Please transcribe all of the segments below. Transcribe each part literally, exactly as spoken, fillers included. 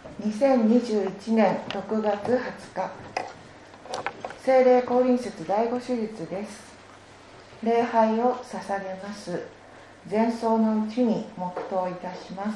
にせんにじゅういちねんろくがつはつか、聖霊降臨節第五手術です。礼拝を捧げます。前奏のうちに黙祷いたします。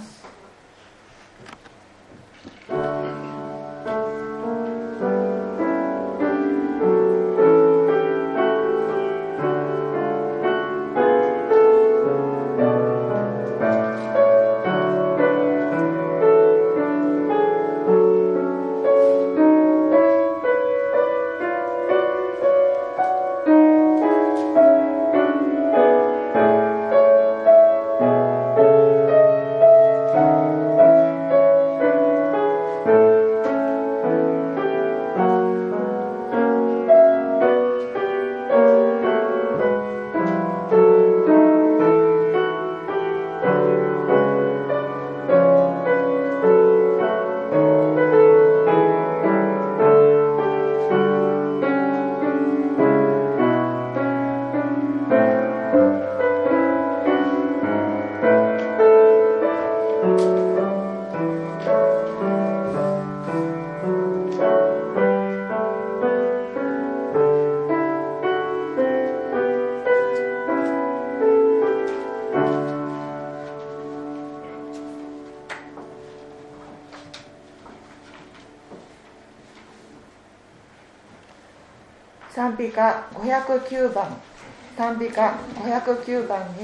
賛美歌ごひゃくきゅうばん、賛美歌ごひゃくきゅうばんです。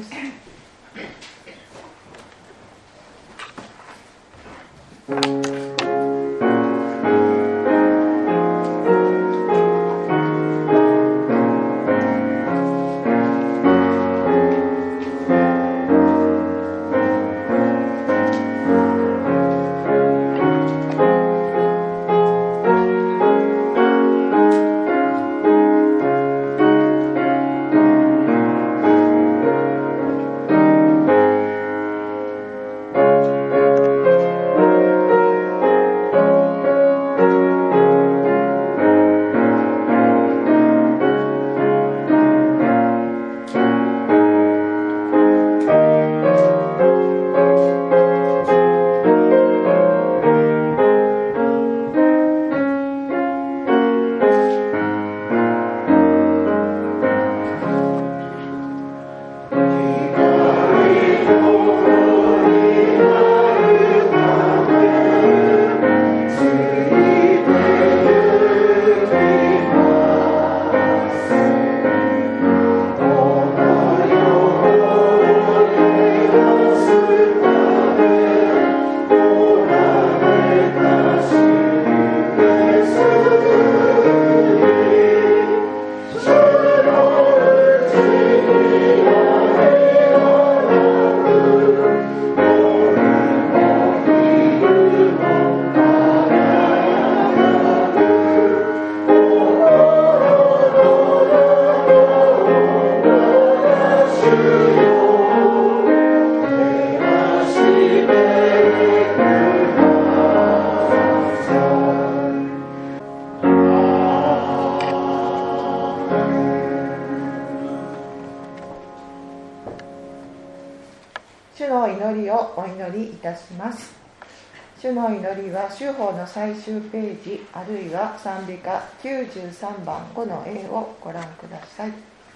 主の祈りをお祈りいたします。主の祈りは修法の最終ページ、あるいは賛美歌きゅうじゅうさんばんごの A をご覧ください。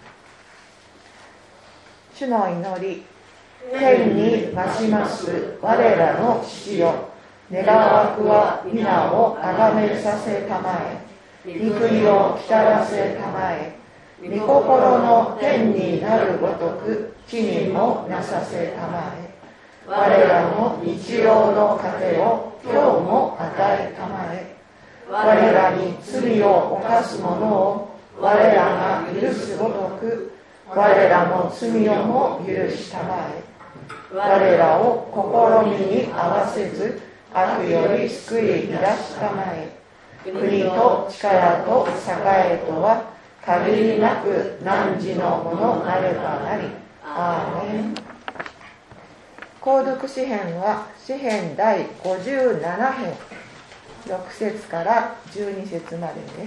主の祈り、天に増します我らの父よ、願わくは皆をあがめさせたまえ、御国を来たらせたまえ、御心の天になるごとく地にもなさせたまえ、我らの日曜の糧を今日も与えたまえ、我らに罪を犯す者を我らが許すごとく我らの罪をも許したまえ、我らを試みに合わせず悪より救い出したまえ、国と力と栄えとは限りなく汝のものなればなり。アーメン。購読詩編は詩編第ごじゅうななへん、ろくせつからじゅうにせつまでです。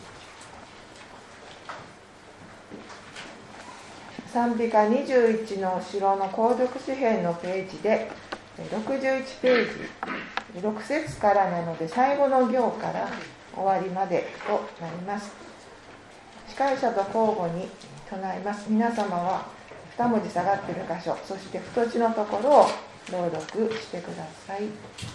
賛美歌にじゅういちの後ろの購読詩編のページでろくじゅういちページろく節からなので最後の行から終わりまでとなります。司会者と交互に唱えます。皆様はに文字下がっている箇所、そして太字のところを朗読してください。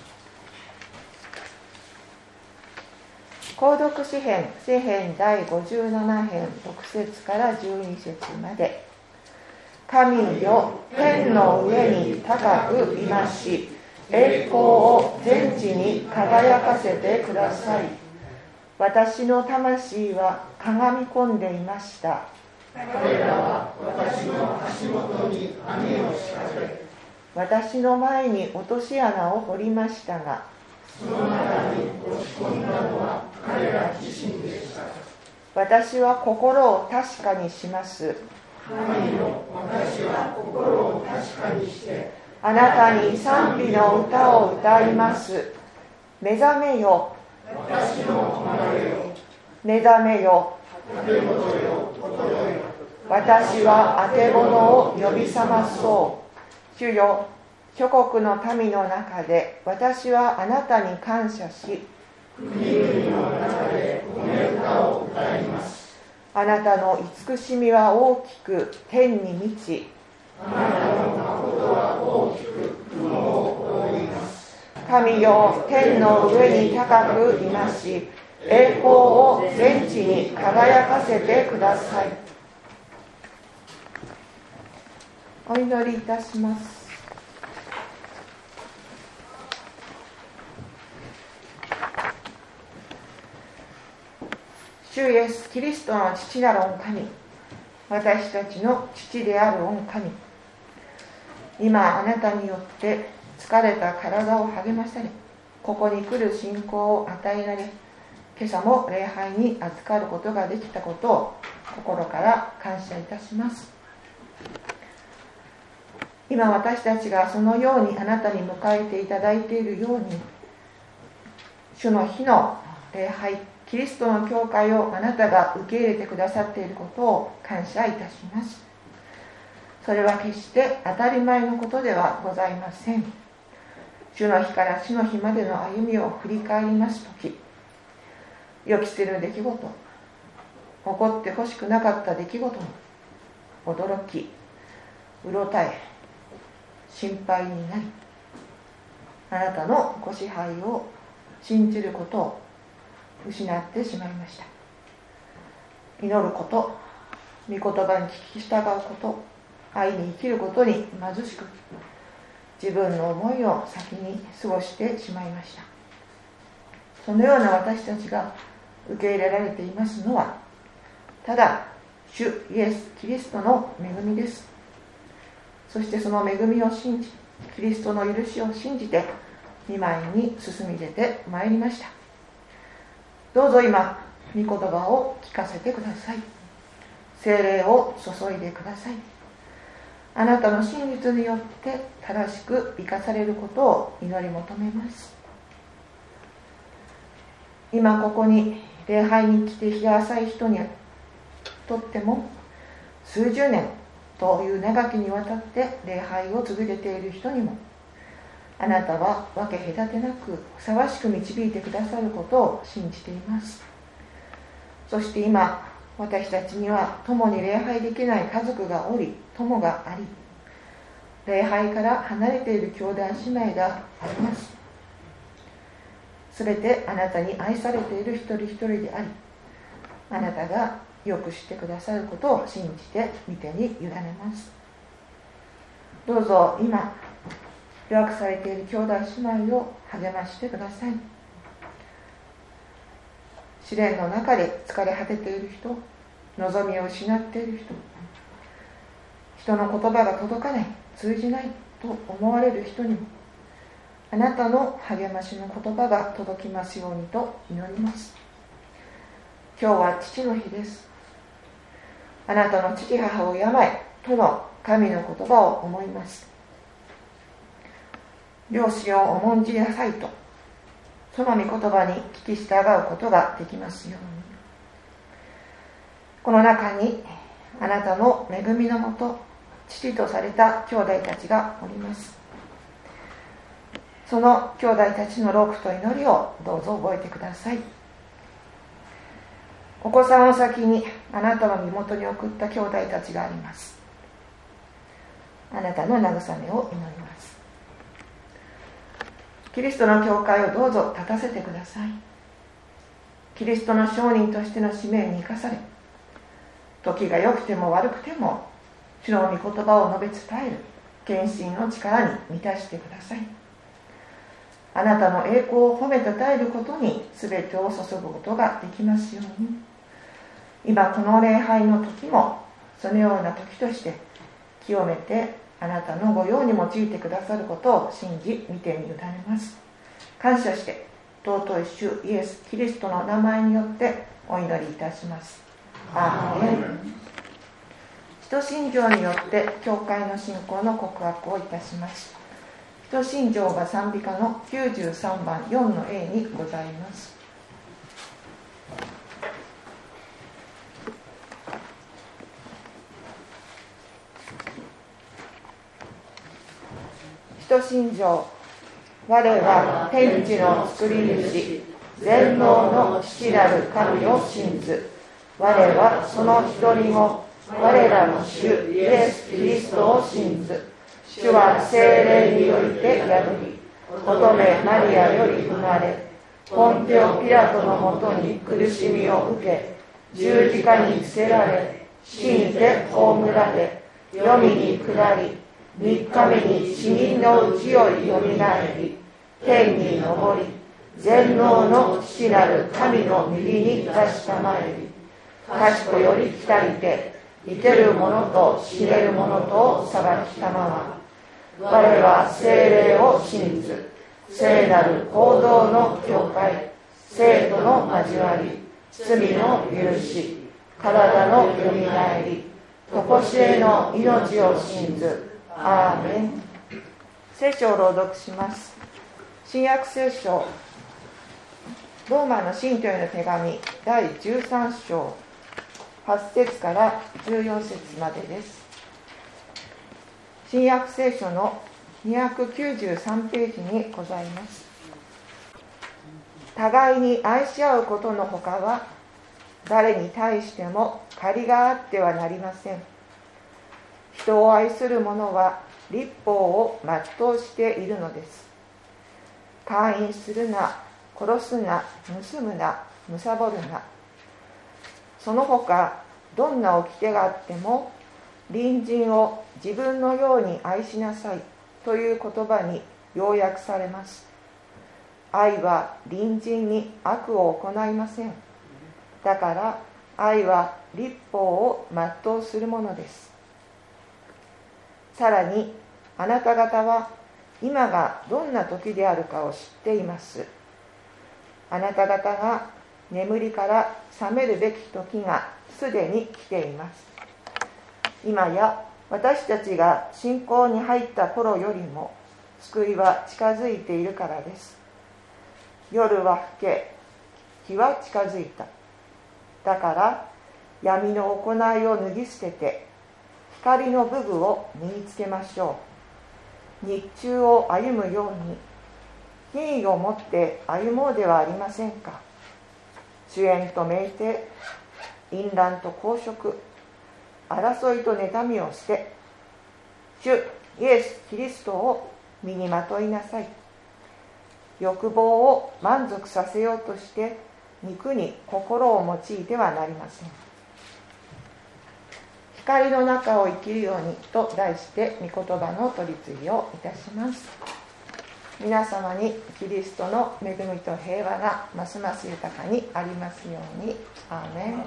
購読詩編、詩編だいごじゅうなな編ろく節からじゅうに節まで。神よ、天の上に高くいまし、栄光を全地に輝かせてください。私の魂はかがみ込んでいました。 彼らは私の足元に網を仕掛け、 私の前に落とし穴を掘りましたが、 その中に落ち込んだのは彼ら自身でした。 私は心を確かにします。 神よ、私は心を確かにしてあなたに賛美の歌を歌います。目覚めよ、 私の離れよ、 目覚めよ、 あけぼのよ、心よ。 私はあけぼのを呼び覚まそう。主よ、諸国の民の中で私はあなたに感謝し、 国々の中で褒め歌を歌います。 あなたの慈しみは大きく天に満ち、 あなたの誠は大きく雲を覆います。 神よ、天の上に高くいまし、栄光を全地に輝かせてください。お祈りいたします。主イエスキリストの父なる御神、私たちの父である御神、今あなたによって疲れた体を励まされ、ここに来る信仰を与えられ、今朝も礼拝に預かることができたことを心から感謝いたします。今私たちがそのようにあなたに迎えていただいているように、主の日の礼拝、キリストの教会をあなたが受け入れてくださっていることを感謝いたします。それは決して当たり前のことではございません。主の日から死の日までの歩みを振り返りますとき、予期せぬ出来事、起こってほしくなかった出来事も驚き、うろたえ、心配になり、あなたのご支配を信じることを失ってしまいました。祈ること、御言葉に聞き従うこと、愛に生きることに貧しく、自分の思いを先に過ごしてしまいました。そのような私たちが受け入れられていますのは、ただ主イエス・キリストの恵みです。そしてその恵みを信じ、キリストの許しを信じて御前に進み出てまいりました。どうぞ今、御言葉を聞かせてください。聖霊を注いでください。あなたの真実によって正しく生かされることを祈り求めます。今ここに礼拝に来て日が浅い人にとっても、数十年という長きにわたって礼拝を続けている人にも、あなたは分け隔てなくふさわしく導いてくださることを信じています。そして今、私たちには共に礼拝できない家族がおり、友があり、礼拝から離れている兄弟姉妹があります。すべてあなたに愛されている一人一人であり、あなたがよくしてくださることを信じて御手に委ねます。どうぞ今予約されている兄弟姉妹を励ましてください。試練の中で疲れ果てている人、望みを失っている人、人の言葉が届かない、通じないと思われる人にも、あなたの励ましの言葉が届きますようにと祈ります。今日は父の日です。あなたの父母を敬えとの神の言葉を思います。両親を重んじなさいと、その御言葉に聞き従うことができますように。この中にあなたの恵みのもと父とされた兄弟たちがおります。 その兄弟たちの労苦と祈りをどうぞ覚えてください。お子さんを先にあなたの身元に送った兄弟たちがあります。あなたの慰めを祈ります。キリストの教会をどうぞ立たせてください。キリストの証人としての使命に生かされ、時が良くても悪くても主の御言葉を述べ伝える献身の力に満たしてください。あなたの栄光を褒めたたえることに全てを注ぐことができますように、今この礼拝の時もそのような時として清めてあなたの御用に用いてくださることを信じ見てに委ねます。感謝して尊い主イエス・キリストの名前によってお祈りいたします。アーメン。使徒信条によって教会の信仰の告白をいたします。使徒信条が賛美歌のきゅうじゅうさんばんよんの エー にございます。使徒信条。我は天地の作り主、全能の父なる神を信ず。我はその一人子、我らの主イエス・キリストを信ず。主は聖霊によりて宿り、乙女マリアより生まれ、ポンテオ・ピラトのもとに苦しみを受け、十字架につけられ、死にて葬られ、黄泉に下り、三日目に死人のうちよりよみがえり、天に昇り、全能の父なる神の右に立したまえり、賢より来たりて、生ける者と死ねる者とを裁きたまわ。我は聖霊を信ず、聖なる行動の教会、聖徒の交わり、罪の許し、体のよみがえり、常しえの命を信ず。アーメン。聖書を朗読します。新約聖書、ローマの信徒への手紙だいじゅうさん章はち節からじゅうよん節までです。新約聖書のにひゃくきゅうじゅうさんページにございます。互いに愛し合うことのほかは誰に対しても借りがあってはなりません。人を愛する者は律法を全うしているのです。姦淫するな、殺すな、盗むな、貪るな。その他どんな掟があっても隣人を自分のように愛しなさいという言葉に要約されます。愛は隣人に悪を行いません。だから愛は律法を全うするものです。さらにあなた方は今がどんな時であるかを知っています。あなた方が眠りから覚めるべき時がすでに来ています。今や私たちが信仰に入った頃よりも救いは近づいているからです。夜は更け、日は近づいた。だから闇の行いを脱ぎ捨てて光の武具を身につけましょう。日中を歩むように品位を持って歩もうではありませんか。主演と酩酊、淫乱と公職、争いと妬みを捨て、主イエス・キリストを身にまといなさい。欲望を満足させようとして肉に心を用いてはなりません。光の中を生きるようにと題して御言葉の取り次ぎをいたします。皆様にキリストの恵みと平和がますます豊かにありますように。アーメン。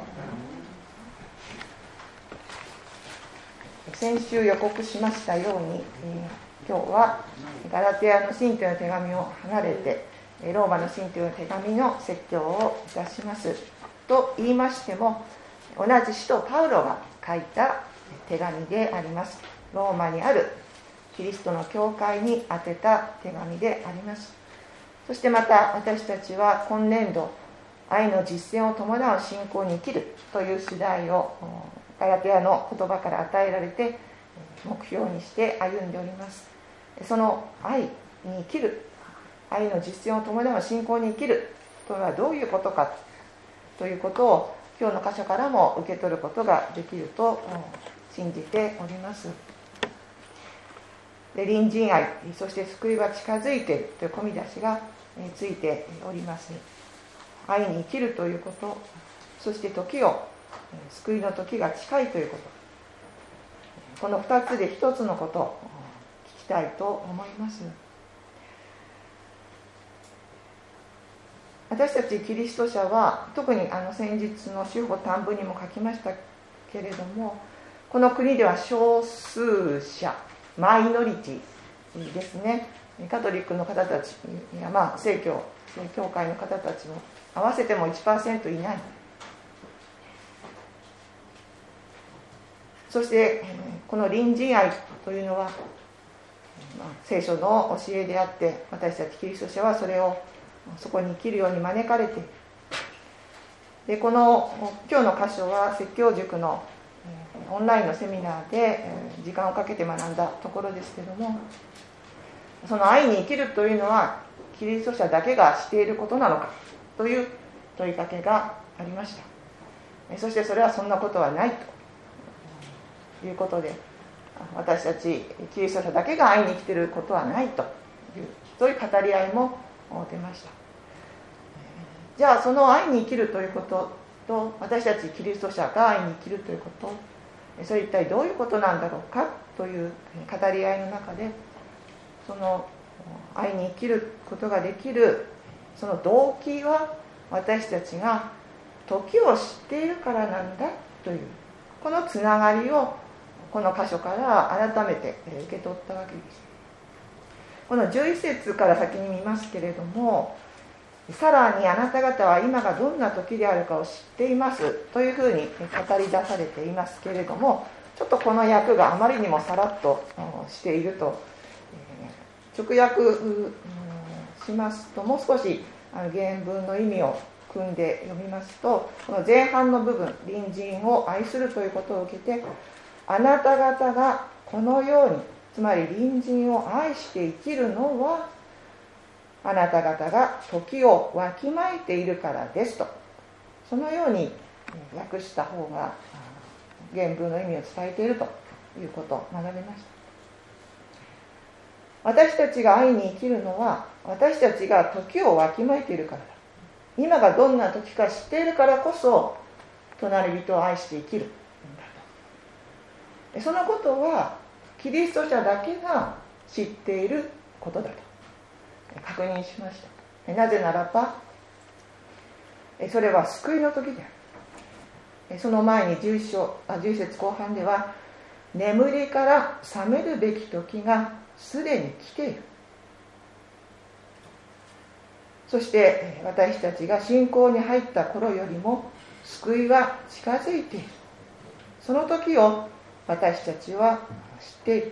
先週予告しましたように、今日はガラテアの信徒の手紙を離れてローマの信徒の手紙の説教をいたします。と言いましても、同じ使徒パウロが書いた手紙であります。ローマにあるキリストの教会に宛てた手紙であります。そしてまた私たちは今年度、愛の実践を伴う信仰に生きるという次第をガラテヤの言葉から与えられて目標にして歩んでおります。その愛に生きる愛の実践を伴う信仰に生きるとはどういうことかということを今日の箇所からも受け取ることができると信じております。で、隣人愛、そして救いは近づいているという込み出しがついております。愛に生きるということ、そして時を、救いの時が近いということ、この二つで一つのことを聞きたいと思います。私たちキリスト者は、特にあの先日の司法短文にも書きましたけれども、この国では少数者、マイノリティですね。カトリックの方たちや、まあ、正教教会の方たちも合わせても いちパーセント いない。そしてこの隣人愛というのは、まあ、聖書の教えであって、私たちキリスト者はそれをそこに生きるように招かれている。で、この今日の箇所は説教塾のオンラインのセミナーで時間をかけて学んだところですけども、その愛に生きるというのはキリスト者だけがしていることなのかという問いかけがありました。そしてそれはそんなことはないということで、私たちキリスト者だけが愛に生きていることはないという、そういう語り合いも出ました。じゃあその愛に生きるということと、私たちキリスト者が愛に生きるということ、それ一体どういうことなんだろうかという語り合いの中で、その愛に生きることができるその動機は、私たちが時を知っているからなんだという、このつながりをこの箇所から改めて受け取ったわけです。このじゅういち節から先に見ますけれども、さらにあなた方は今がどんな時であるかを知っていますというふうに語り出されていますけれども、ちょっとこの訳があまりにもさらっとしていると、直訳しますと、もう少し原文の意味を組んで読みますと、この前半の部分、隣人を愛するということを受けて、あなた方がこのように、つまり隣人を愛して生きるのは、あなた方が時をわきまえているからですと、そのように訳した方が原文の意味を伝えているということを学びました。私たちが愛に生きるのは、私たちが時をわきまえているからだ。今がどんな時か知っているからこそ、隣人を愛して生きるんだと。そのことはキリスト者だけが知っていることだと確認しました。なぜならば、それは救いの時である。その前にじゅういち節後半では、眠りから覚めるべき時がすでに来ている。そして私たちが信仰に入った頃よりも救いは近づいている。その時を私たちは知っている。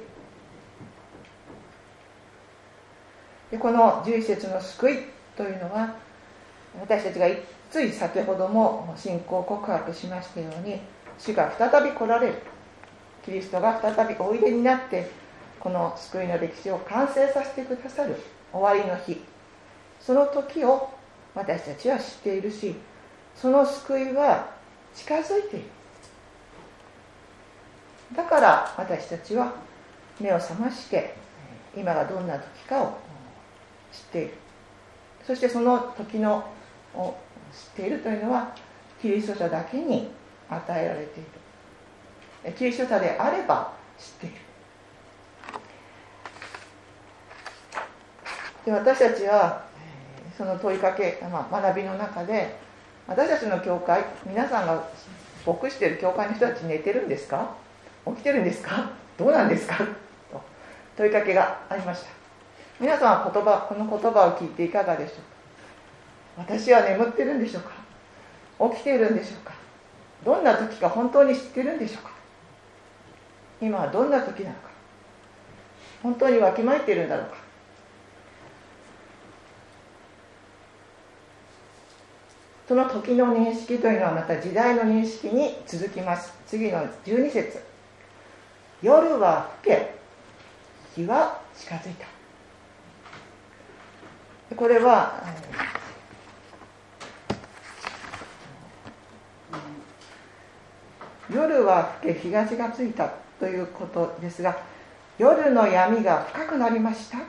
で、このじゅういち節の救いというのは、私たちがつい先ほども信仰告白しましたように、主が再び来られる、キリストが再びおいでになってこの救いの歴史を完成させてくださる終わりの日、その時を私たちは知っているし、その救いは近づいている。だから私たちは目を覚まして今がどんな時かを知っている。そしてその時のを知っているというのはキリスト者だけに与えられている。キリスト者であれば知っている。で、私たちはその問いかけ、まあ、学びの中で、私たちの教会、皆さんが牧している教会の人たち寝てるんですか？起きてるんですか？どうなんですか？と問いかけがありました。皆さんは言葉、この言葉を聞いていかがでしょうか？私は眠ってるんでしょうか？起きているんでしょうか？どんな時か本当に知ってるんでしょうか？今はどんな時なのか？本当にわきまえているんだろうか？その時の認識というのはまた時代の認識に続きます。次のじゅうに節、夜は更け、日は近づいた。 これは夜は更け日ががついたということですが、夜の闇が深くなりましたと、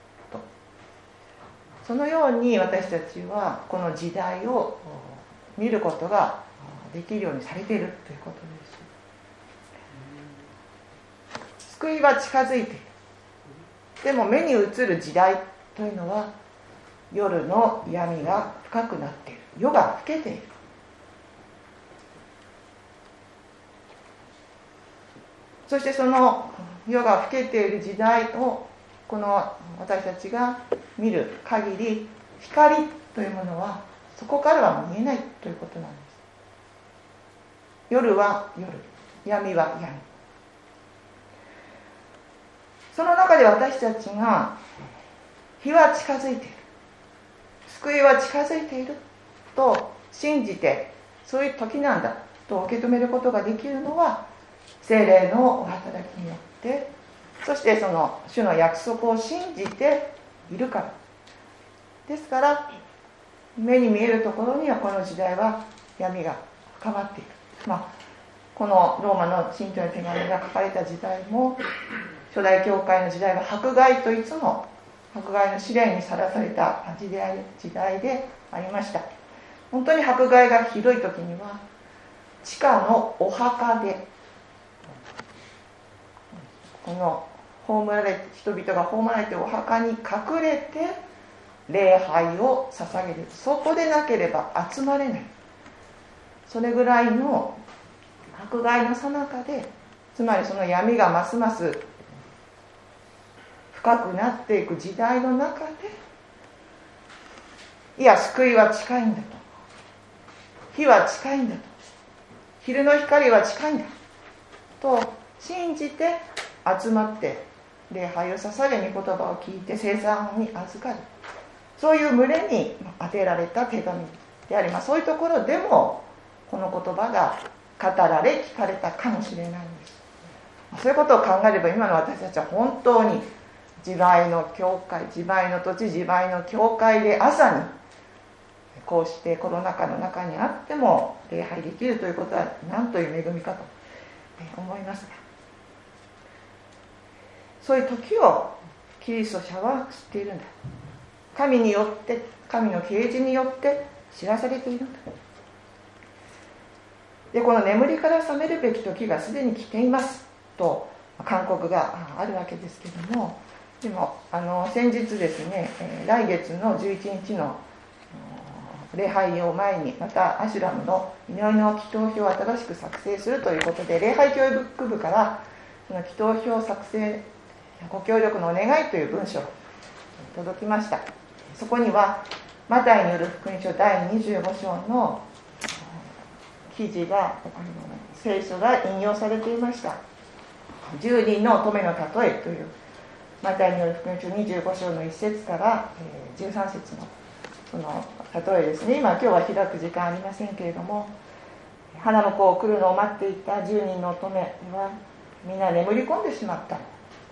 そのように私たちはこの時代を見ることができるようにされているということです。救いは近づいている。でも目に映る時代というのは夜の闇が深くなっている、夜が更けている。そしてその夜が更けている時代をこの私たちが見る限り、光というものはそこからは見えないということなんです。夜は夜、闇は闇。その中で私たちが日は近づいている、救いは近づいていると信じて、そういう時なんだと受け止めることができるのは聖霊のお働きによって、そしてその主の約束を信じているからですから、目に見えるところにはこの時代は闇が深まっている。まあ、このローマの信徒の手紙が書かれた時代も、初代教会の時代は迫害といつも迫害の試練にさらされた時代でありました。本当に迫害がひどい時には地下のお墓で、この葬られ人々が葬られてお墓に隠れて礼拝を捧げる。そこでなければ集まれない。それぐらいの迫害の最中で、つまりその闇がますます深くなっていく時代の中で、いや救いは近いんだと、日は近いんだと、昼の光は近いんだと信じて集まって礼拝を捧げ、御言葉を聞いて聖餐に預かる、そういう群れに当てられた手紙であります。そういうところでもこの言葉が語られ聞かれたかもしれないんです。そういうことを考えれば、今の私たちは本当に自前の教会、自前の土地、自前の教会で朝にこうしてコロナ禍の中にあっても礼拝できるということは何という恵みかと思いますが、そういう時をキリスト者は知っているんだ。神によって、神の啓示によって知らされているんだ。で、この眠りから覚めるべき時がすでに来ていますと勧告があるわけですけども、でもあの先日ですね、来月のじゅういちにちの礼拝を前に、またアシュラムの祈りの祈祷表を新しく作成するということで、礼拝教育部からその祈祷表作成ご協力のお願いという文書が届きました。そこにはマタイによる福音書だいにじゅうご章の記事が、聖書が引用されていました。じゅうにんの乙女の例えというマタイによる福音書にじゅうご章のいち節からじゅうさん節のその例えですね。今今日は開く時間ありませんけれども、花の子を来るのを待っていたじゅうにんの乙女はみんな眠り込んでしまった。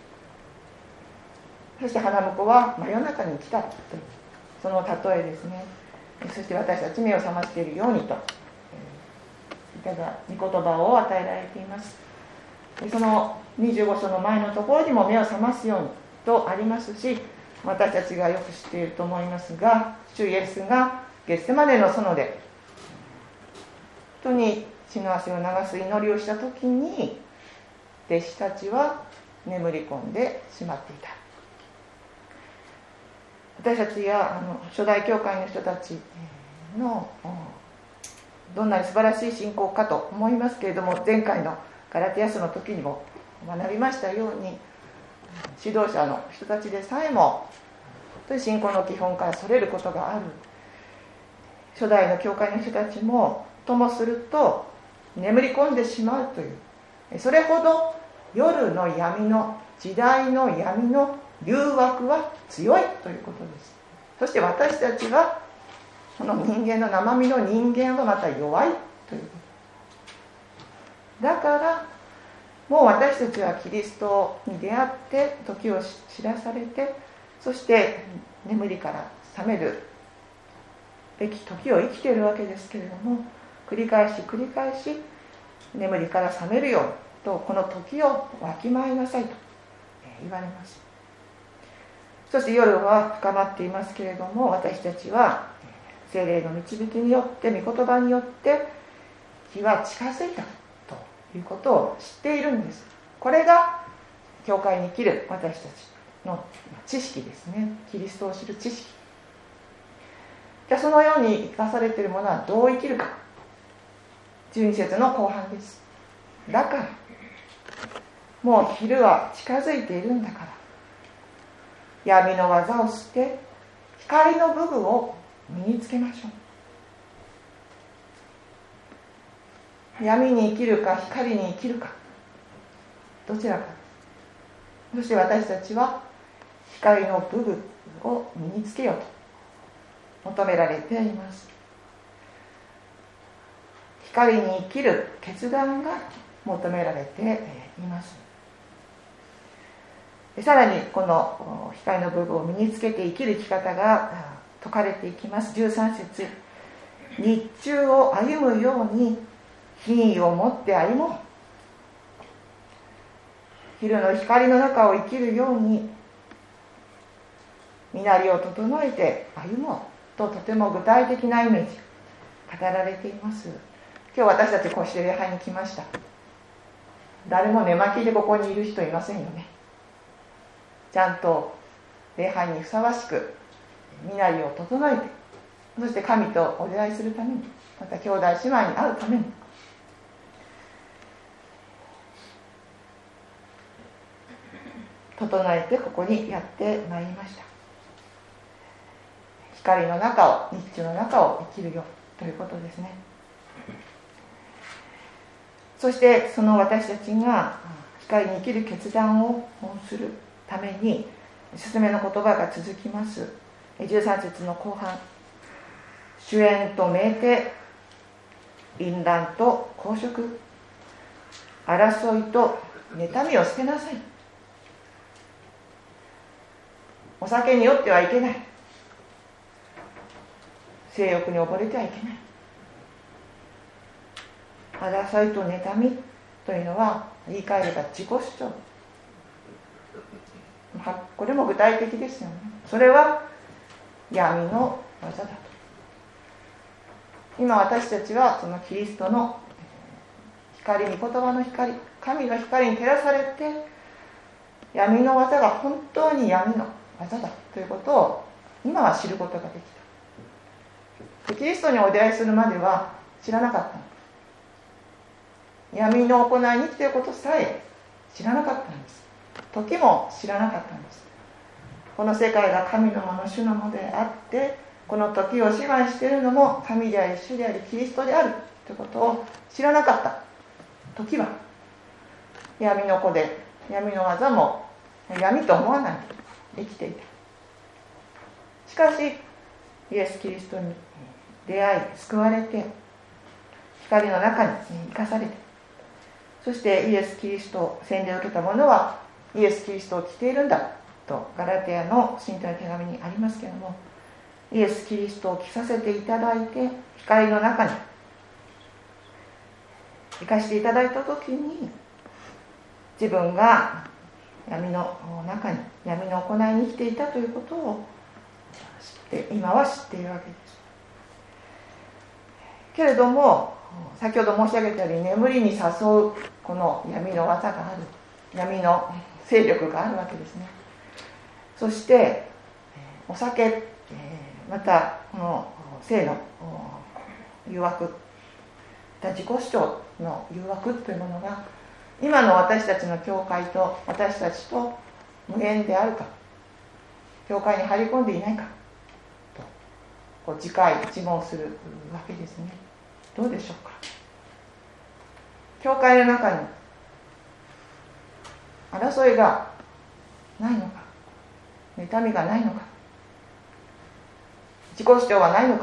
そして花婿は真夜中に来たというその例えですね。そして私たち目を覚ましているようにと、ただ御言葉を与えられています。そのにじゅうご章の前のところにも目を覚ますようにとありますし、私たちがよく知っていると思いますが、主イエスがゲッセマネの園で本当に血の汗を流す祈りをした時に、弟子たちは眠り込んでしまっていた。私たちやあの初代教会の人たちのどんなに素晴らしい信仰かと思いますけれども、前回のガラテヤ書の時にも学びましたように、指導者の人たちでさえも信仰の基本からそれることがある。初代の教会の人たちもともすると眠り込んでしまうという、それほど夜の闇の時代の闇の誘惑は強いということです。そして私たちはこの人間の生身の人間はまた弱いということ。だからもう私たちはキリストに出会って時を知らされて、そして眠りから覚めるべき時を生きているわけですけれども、繰り返し繰り返し眠りから覚めるようにと、この時をわきまえなさいと言われます。そして夜は深まっていますけれども、私たちは聖霊の導きによって、御言葉によって日は近づいたということを知っているんです。これが教会に生きる私たちの知識ですね。キリストを知る知識。じゃあそのように生かされているものはどう生きるか。じゅうに節の後半です。だからもう昼は近づいているんだから、闇の技を捨て光の武具を身につけましょう。闇に生きるか光に生きるか、どちらか。そして私たちは光の武具を身につけようと求められています。光に生きる決断が求められています。さらにこの光の武具を身につけて生きる生き方が説かれていきます。じゅうさん節、日中を歩むように品位を持って歩もう。昼の光の中を生きるように身なりを整えて歩もうと、とても具体的なイメージ語られています。今日私たちこうして礼拝に来ました。誰も寝巻きでここにいる人いませんよね。ちゃんと礼拝にふさわしく身なりを整えて、そして神とお出会いするために、また兄弟姉妹に会うために、整えてここにやってまいりました。光の中を、日中の中を生きるよということですね。そしてその私たちが光に生きる決断をするために、勧めの言葉が続きます。じゅうさん節の後半、主演と命定、淫乱と公職、争いと妬みを捨てなさい。お酒に酔ってはいけない。性欲に溺れてはいけない。争いと妬みというのは、言い換えれば自己主張。これも具体的ですよね。それは闇の技だと。今私たちはそのキリストの光、御言葉の光、神の光に照らされて、闇の技が本当に闇の技だということを今は知ることができた。キリストにお出会いするまでは知らなかったの。闇の行いに生きていることさえ知らなかったんです。時も知らなかったんです。この世界が神のもの、主のものであって、この時を支配しているのも神であり、主であり、キリストであるということを知らなかった時は、闇の子で闇の技も闇と思わないで生きていた。しかしイエス・キリストに出会い救われて、光の中に生かされて、そしてイエス・キリストを洗礼を受けた者はイエス・キリストを着ているんだとガラテヤの信徒の手紙にありますけれども、イエス・キリストを着させていただいて、光の中に生かしていただいたときに、自分が闇の中に、闇の行いに生きていたということを知って、今は知っているわけです。けれども、先ほど申し上げたように、眠りに誘うこの闇の技がある、闇の勢力があるわけですね。そしてお酒、またこの性の誘惑、自己主張の誘惑というものが今の私たちの教会と私たちと無縁であるか、教会に入り込んでいないかとこう自戒自問するわけですね。どうでしょうか。教会の中に争いがないのか、妬みがないのか、自己主張はないのか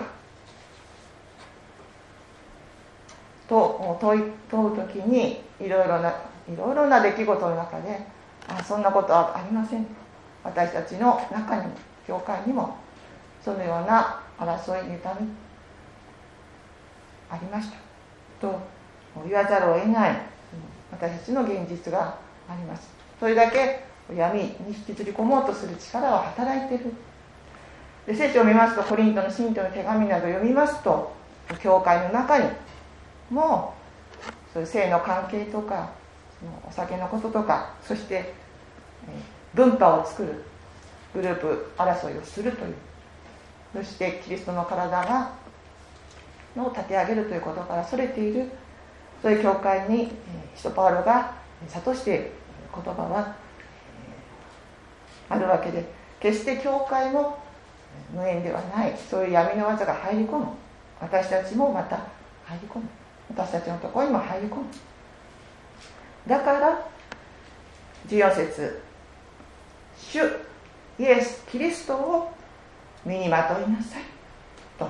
と問い問うときに、いろいろないろいろな出来事の中で、あ、そんなことはありません。私たちの中にも教会にもそのような争い、妬みありましたと言わざるを得ない私たちの現実があります。それだけ闇に引きずり込もうとする力は働いている。で、聖書を見ますと、コリントの信徒の手紙などを読みますと、教会の中にもそういう性の関係とかお酒のこととか、そして分派を作るグループ争いをするという、そしてキリストの体がの立て上げるということからそれている、そういう教会に使徒パウロが諭している言葉はあるわけで、決して教会も無縁ではない。そういう闇の技が入り込む。私たちもまた入り込む。私たちのところにも入り込む。だからじゅうよん節、主イエス・キリストを身にまといなさいと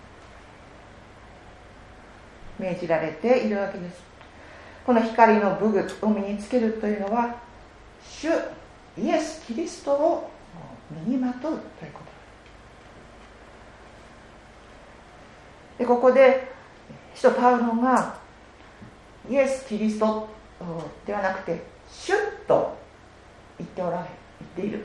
命じられているわけです。この光の武具を身につけるというのは、主イエス・キリストを身にまとうということで、ここで使徒パウロがイエス・キリストではなくて主と言っておられ言っている。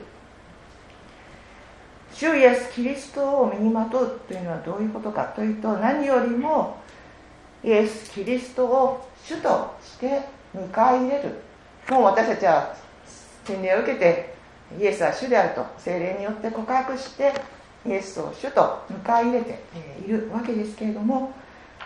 主イエス・キリストを身にまとうというのはどういうことかというと、何よりもイエス・キリストを主として迎え入れる。もう私たちは洗礼を受けてイエスは主であると聖霊によって告白してイエスを主と迎え入れているわけですけれども、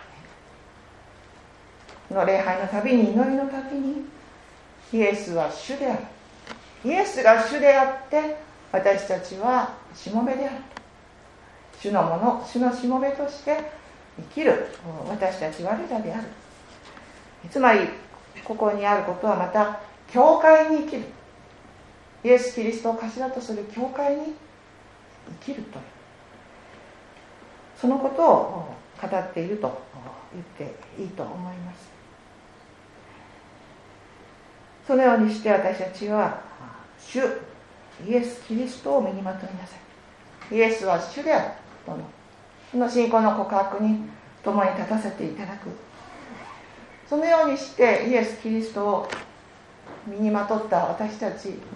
この礼拝のたびに、祈りのたびにイエスは主である、イエスが主であって私たちはしもべである、主のもの、主のしもべとして生きる私たち我らである。つまりここにあることは、また教会に生きる、イエス・キリストを頭とする教会に生きるという、そのことを語っていると言っていいと思います。そのようにして私たちは主イエス・キリストを身にまといなさい、イエスは主であるとのその信仰の告白に共に立たせていただく。そのようにしてイエス・キリストを身にまとった私たちに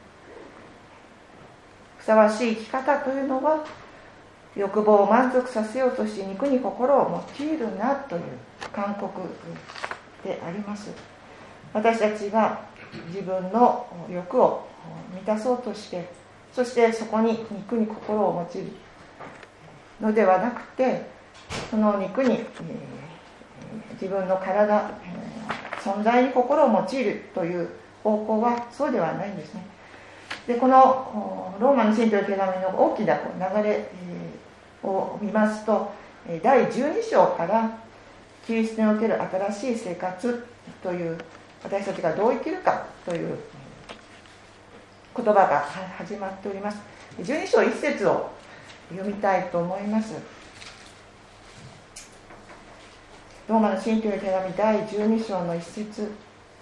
ふさわしい生き方というのは、欲望を満足させようとして肉に心を用いるなという勧告であります。私たちが自分の欲を満たそうとして、そしてそこに肉に心を用いるのではなくて、その肉に、えー、自分の体、えー、存在に心を用いるという方向はそうではないんですね。で、このローマの信徒の手紙の大きな流れ、えー、を見ますと、だいじゅうに章からキリストにおける新しい生活という、私たちがどう生きるかという言葉が始まっております。じゅうに章いち節を読みたいと思います。ローマの信徒の手紙だいじゅうに章のいち節。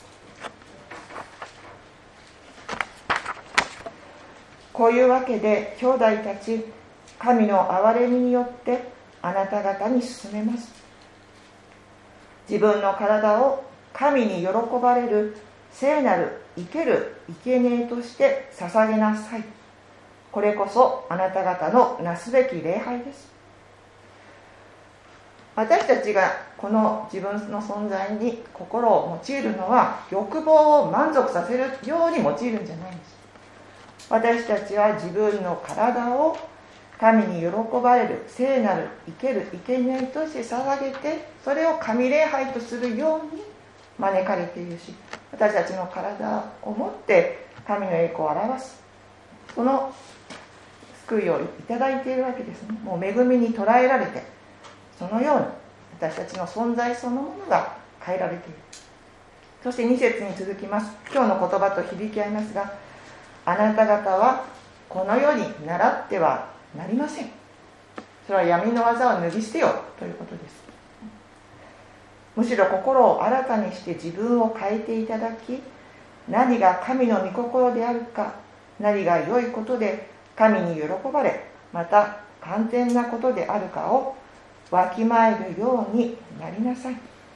こういうわけで兄弟たち、神の憐れみによってあなた方に勧めます。自分の体を神に喜ばれる聖なる生ける生贄として捧げなさい。これこそあなた方のなすべき礼拝です。私たちがこの自分の存在に心を用いるのは、欲望を満足させるように用いるんじゃないんです。私たちは自分の体を神に喜ばれる聖なる生ける生贄として捧げて、それを神礼拝とするように招かれているし、私たちの体をもって神の栄光を表す、その救いをいただいているわけですね。もう恵みに捉えられて、そのように私たちの存在そのものが変えられている。そしてに節に続きます。今日の言葉と響き合いますが、あなた方はこの世に習ってはなりません。それは闇の技を脱ぎ捨てよということです。むしろ心を新たにして自分を変えていただき、何が神の御心であるか、何が良いことで神に喜ばれ、また完全なことであるかをわきまえるようになりなさい。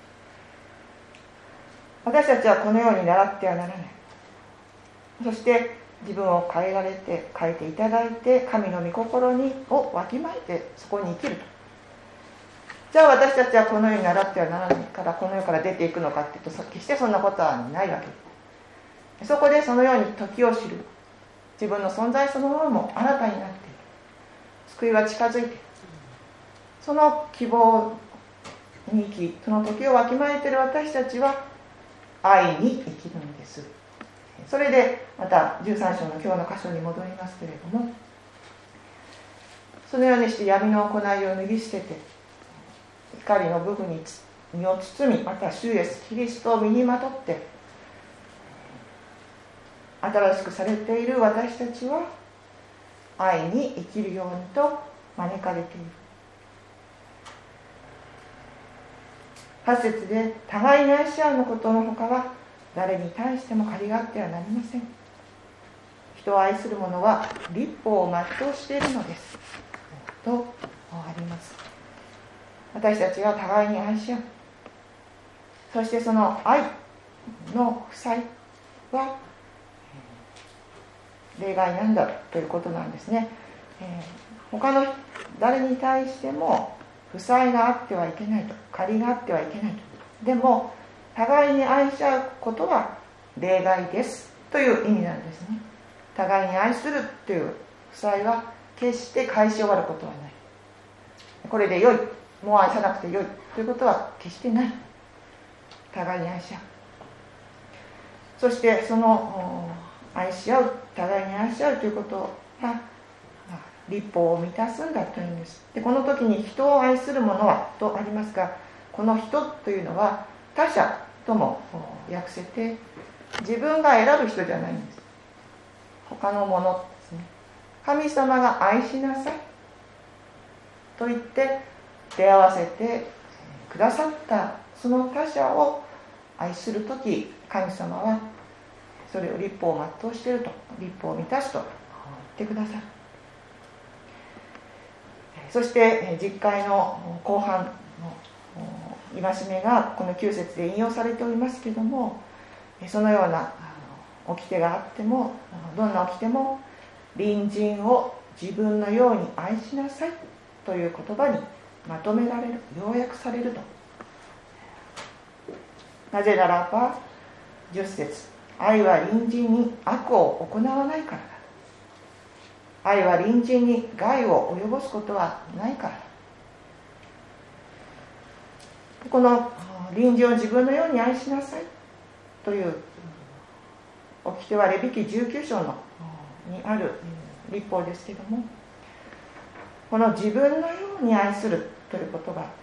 私たちはこのように習ってはならない。そして自分を変えられて変えていただいて、神の御心にをわきまえてそこに生きると。じゃあ私たちはこのように習ってはならないからこの世から出ていくのかっていうと、決してそんなことはないわけです。そこでそのように時を知る、自分の存在そのものも新たになっている、救いは近づいている。その希望に生き、その時をわきまえている私たちは愛に生きるのです。それでまたじゅうさん章の今日の箇所に戻りますけれども、そのようにして闇の行いを脱ぎ捨てて光の武具に身を包み、また主イエスキリストを身にまとって新しくされている私たちは愛に生きるようにと招かれている。はち節で互いに愛し合うのことのほかは誰に対しても借りがあってはなりません。人を愛する者は律法を全うしているのですとあります。私たちが互いに愛し合う、そしてその愛の負債は例外なんだということなんですね。えー、他の誰に対しても負債があってはいけないと、借りがあってはいけないと。でも互いに愛し合うことは例外ですという意味なんですね。互いに愛するという負債は決して返し終わることはない。これで良い、もう愛さなくて良いということは決してない。互いに愛し合う。そしてその愛し合う、互いに愛し合うということが律法を満たすんだというんです。で、この時に人を愛する者はとありますが、この人というのは他者とも訳せて、自分が選ぶ人じゃないんです。他のものですね。神様が愛しなさいと言って出会わせてくださったその他者を愛するとき、神様はそれを律法を全うしていると、律法を満たすと言ってくださる。そして実会の後半の戒めがこのきゅう節で引用されておりますけれども、そのような掟があっても、どんな掟も隣人を自分のように愛しなさいという言葉にまとめられる、要約されると。なぜならばじゅっ節、愛は隣人に悪を行わないからだ。愛は隣人に害を及ぼすことはないからだ。この隣人を自分のように愛しなさいという掟はレビ記じゅうきゅう章のにある律法ですけれども、この自分のように愛するということが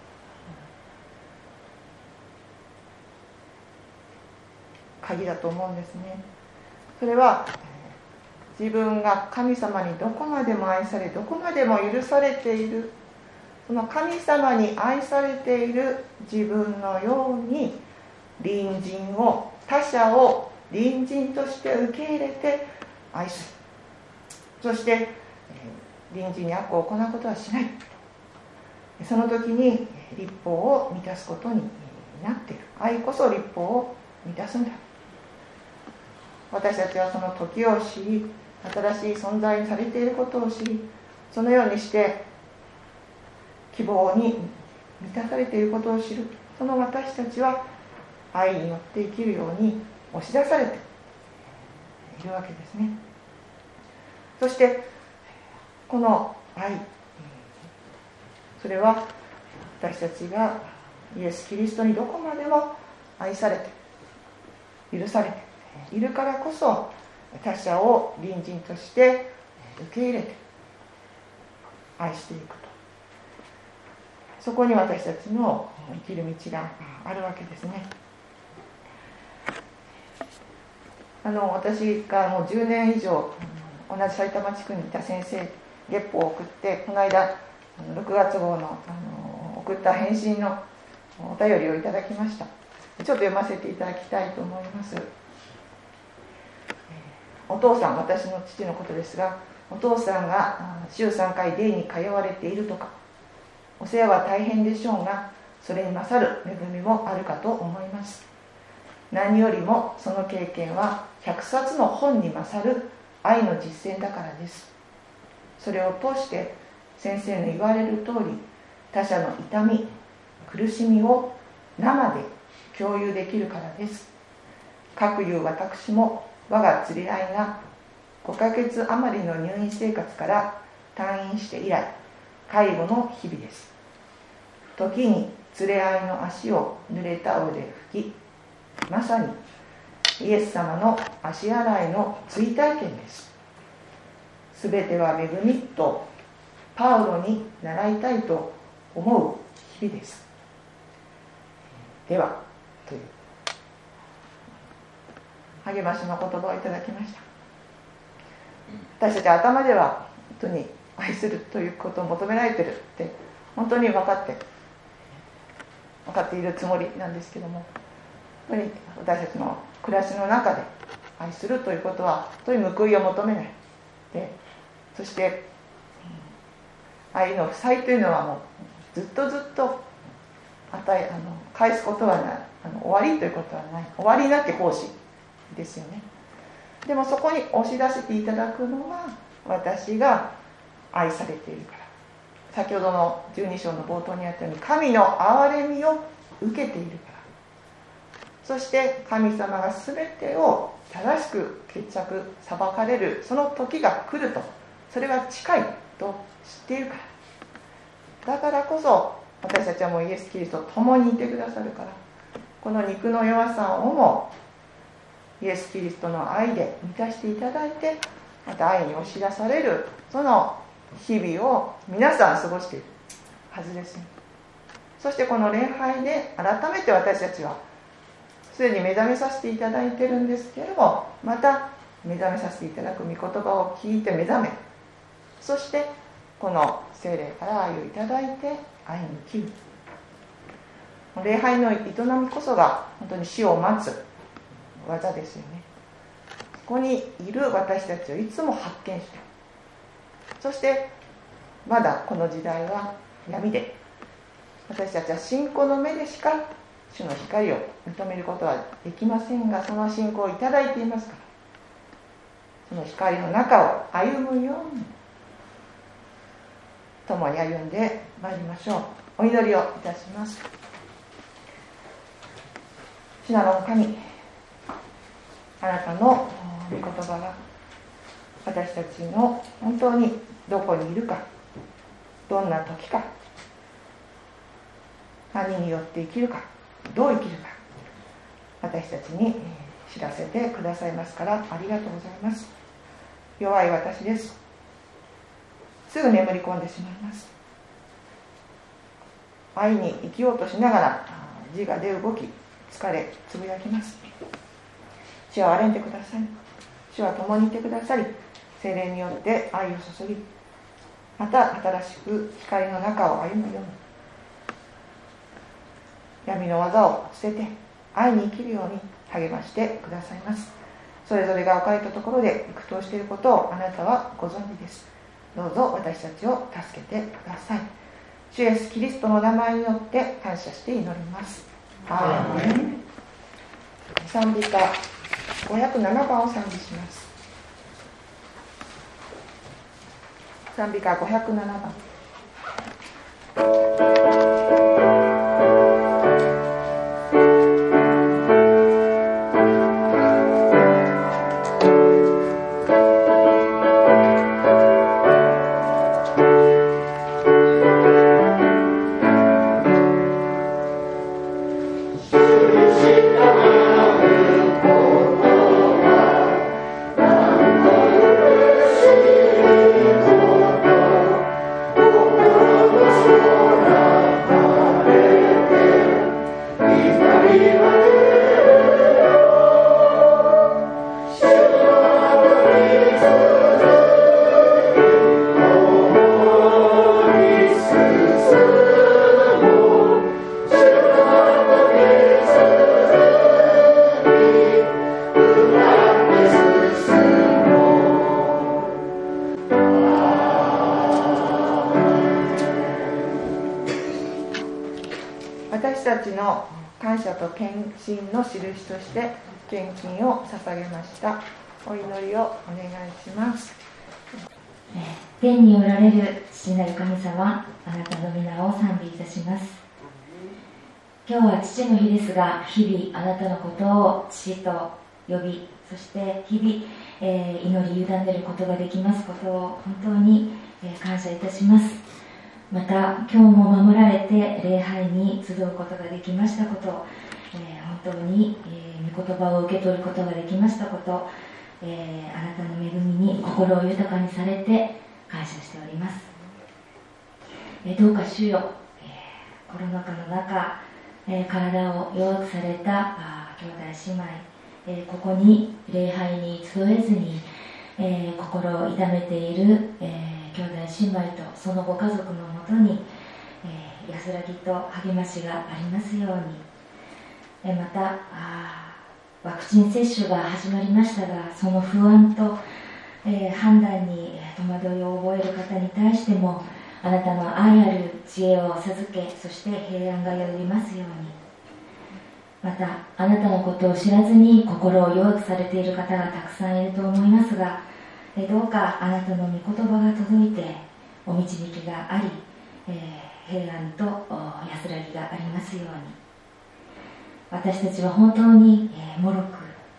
鍵だと思うんですね。それは自分が神様にどこまでも愛され、どこまでも許されている、その神様に愛されている自分のように隣人を、他者を隣人として受け入れて愛する。そして隣人に悪を行うことはしない。その時に律法を満たすことになっている。愛こそ律法を満たすんだ。私たちはその時を知り、新しい存在にされていることを知り、そのようにして希望に満たされていることを知る。その私たちは愛によって生きるように押し出されているわけですね。そしてこの愛、それは私たちがイエス・キリストにどこまでも愛されて許されているからこそ、他者を隣人として受け入れて愛していくと、そこに私たちの生きる道があるわけですね。あの私がもうじゅうねん以上同じ埼玉地区にいた先生、月報を送って、この間ろくがつ号の、あの送った返信のお便りをいただきました。ちょっと読ませていただきたいと思います。お父さん、私の父のことですが、 お父さんが週さんかいデイに通われているとか、お世話は大変でしょうが、それに勝る恵みもあるかと思います。何よりもその経験はひゃくさつの本に勝る愛の実践だからです。それを通して先生の言われる通り、他者の痛み、苦しみを生で共有できるからです。かくいう私も我が連れ合いがごかげつ余りの入院生活から退院して以来、介護の日々です。時に連れ合いの足を濡れタオルで拭き、まさにイエス様の足洗いの追体験です。すべては恵みとパウロに習いたいと思う日々です。ではという励ましの言葉をいただきました。私たち頭では本当に愛するということを求められているって本当に分かって分かっているつもりなんですけども、本当に私たちの暮らしの中で愛するということは本当に報いを求めないで、そして愛の負債というのはもうずっとずっと与えあの返すことはない、あの終わりということはない、終わりなき奉仕ですよね。でもそこに押し出していただくのは私が愛されているから、先ほどのじゅうに章の冒頭にあったように神の憐れみを受けているから、そして神様が全てを正しく決着裁かれるその時が来ると、それは近いと知っているから、だからこそ私たちはもうイエス・キリストと共にいてくださるから、この肉の弱さをもイエス・キリストの愛で満たしていただいて、また愛に押し出されるその日々を皆さん過ごしているはずです。そしてこの礼拝で改めて私たちはすでに目覚めさせていただいているんですけれども、また目覚めさせていただく御言葉を聞いて目覚め、そしてこの聖霊から愛をいただいて愛に生きる。礼拝の営みこそが本当に死を待つ技ですよね。ここにいる私たちをいつも発見して、そしてまだこの時代は闇で、私たちは信仰の目でしか主の光を認めることはできませんが、その信仰をいただいていますから、その光の中を歩むように共に歩んでまいりましょう。お祈りをいたします。主なるお神、あなたの御言葉が私たちの本当にどこにいるか、どんな時か、何によって生きるか、どう生きるか、私たちに知らせてくださいますからありがとうございます。弱い私です。すぐ眠り込んでしまいます。愛に生きようとしながら自我で動き疲れつぶやきます。主は憐れんでください。主は共にいてくださり、聖霊によって愛を注ぎ、また新しく光の中を歩むように、闇の技を捨てて愛に生きるように励ましてくださいます。それぞれが置かれたところで苦闘していることをあなたはご存知です。どうぞ私たちを助けてください。主イエスキリストの名前によって感謝して祈ります。アーメン。賛美歌ごひゃくななばんを賛美します。賛美歌ごひゃくななばん。 Oh 私たちの感謝と献身の印として献金を捧げました。お祈りをお願いします。 天におられる父なる神様、あなたの皆を賛美いたします。今日は父の日ですが、日々あなたのことを父と呼び、そして日々、えー、祈り委ねることができますことを本当に、えー、感謝いたします。また今日も守られて礼拝に集うことができましたこと、えー、本当に、えー、御言葉を受け取ることができましたこと、えー、あなたの恵みに心を豊かにされて感謝しております。えー、どうか主よ、えー、コロナ禍の中、えー、体を弱くされたあ兄弟姉妹、えー、ここに礼拝に集えずに、えー、心を痛めている、えー、兄弟姉妹とそのご家族のもとに、えー、安らぎと励ましがありますように、えー、またあワクチン接種が始まりましたが、その不安と、えー、判断に戸惑いを覚える方に対してもあなたの愛ある知恵を授け、そして平安が宿りますように。またあなたのことを知らずに心を弱くされている方がたくさんいると思いますが、えー、どうかあなたの御言葉が届いてお導きがあり、えー、平安と安らぎがありますように。私たちは本当に、えー、脆く、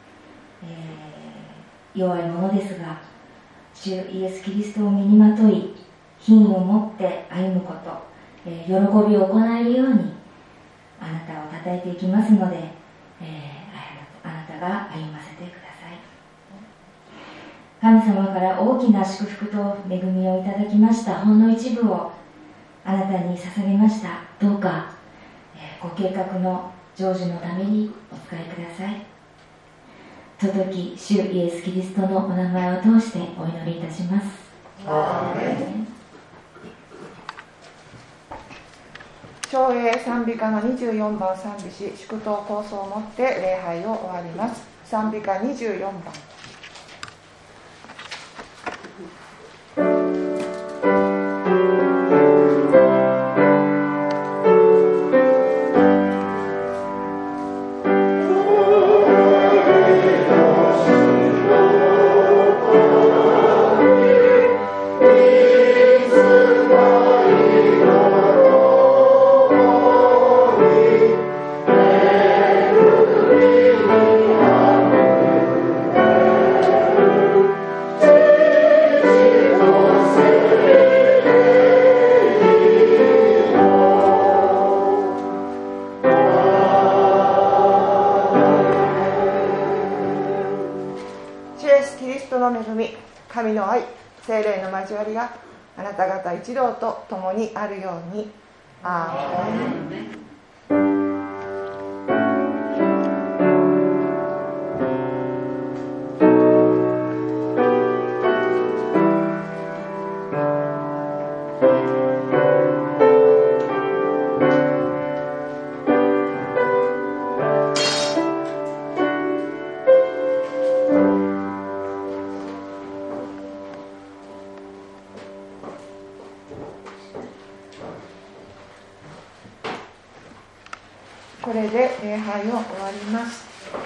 えー、弱いものですが、主イエス・キリストを身にまとい品を持って歩むこと、えー、喜びを行えるようにあなたをたたえていきますので、えー、あなたが歩ませてください。神様から大きな祝福と恵みをいただきましたほんの一部をあなたに捧げました。どうか、えー、ご計画の成就のためにお使いください。届き主イエス・キリストのお名前を通してお祈りいたします。 アーメン。長英賛美歌のにじゅうよんばん賛美し、祝祷構想をもって礼拝を終わります。賛美歌にじゅうよんばん。神の愛、聖霊の交わりがあなた方一同と共にあるように。アーメン。これで礼拝を終わります。